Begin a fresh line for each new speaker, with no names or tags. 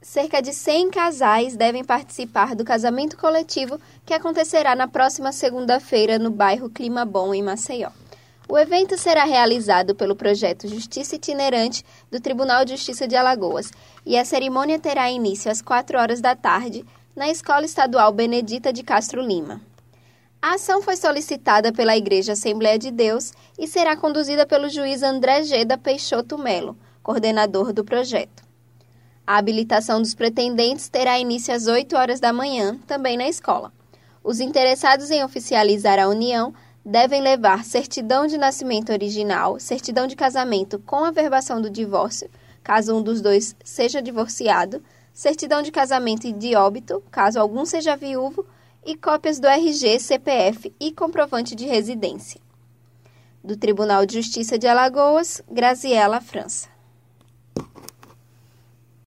Cerca de 100 casais devem participar do casamento coletivo que acontecerá na próxima segunda-feira no bairro Clima Bom, em Maceió. O evento será realizado pelo projeto Justiça Itinerante do Tribunal de Justiça de Alagoas e a cerimônia terá início às 4 horas da tarde na Escola Estadual Benedita de Castro Lima. A ação foi solicitada pela Igreja Assembleia de Deus e será conduzida pelo juiz André Geda Peixoto Melo, coordenador do projeto. A habilitação dos pretendentes terá início às 8 horas da manhã, também na escola. Os interessados em oficializar a união devem levar certidão de nascimento original, certidão de casamento com averbação do divórcio, caso um dos dois seja divorciado, certidão de casamento e de óbito, caso algum seja viúvo, e cópias do RG, CPF e comprovante de residência. Do Tribunal de Justiça de Alagoas, Graziela França.